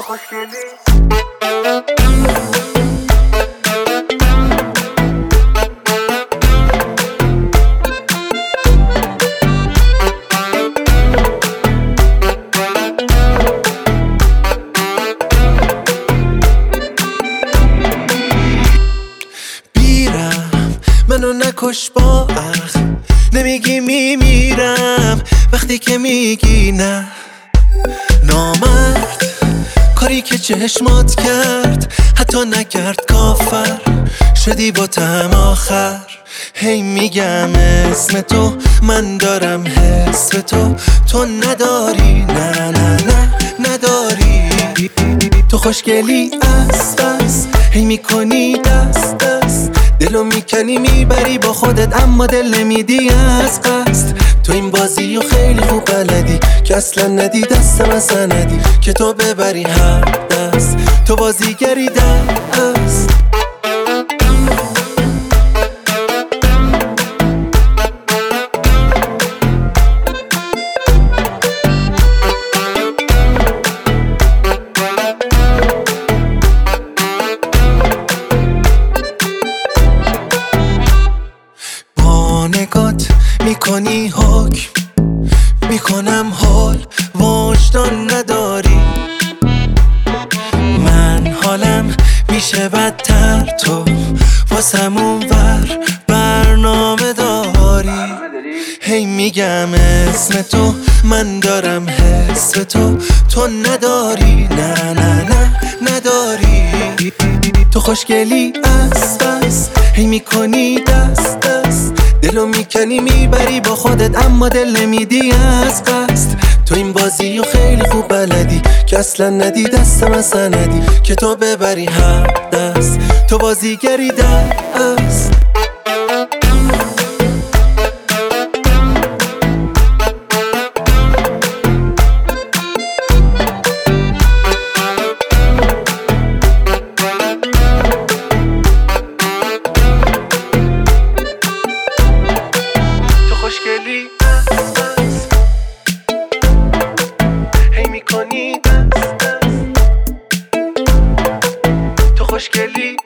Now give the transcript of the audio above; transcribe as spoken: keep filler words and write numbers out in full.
خوشگلی منو نکش با اخ نمیگی میمیرم وقتی که میگی نه نامرد کاری که چشمات کرد حتی نکرد کافر شدی با تم آخر هی میگم اسم تو من دارم حس به تو تو نداری نه نه نه نداری تو خوشگلی است است هی میکنی دست دست دلو میکنی میبری با خودت اما دل نمیدی از قصد تو این بازی و خیلی خوب بلدی که اصلا ندی دستم اصلا ندی که تو ببری هر دست تو بازیگری دست نگات میکنی حکم میکنم حال وجدان نداری من حالم میشه بدتر تو واسمون ور برنامه داری هی میگم اسم تو من دارم حس به تو تو نداری نه نه نه نداری تو خوشگلی است است هی میکنی دست دست دلو میکنی میبری با خودت اما دل نمیدی از قصد تو این بازی و خیلی خوب بلدی که اصلا ندی دستم اصلا ندی که تو ببری هر دست تو بازیگری دست خوشگلی هی میکنی دست دست تو خوشگلی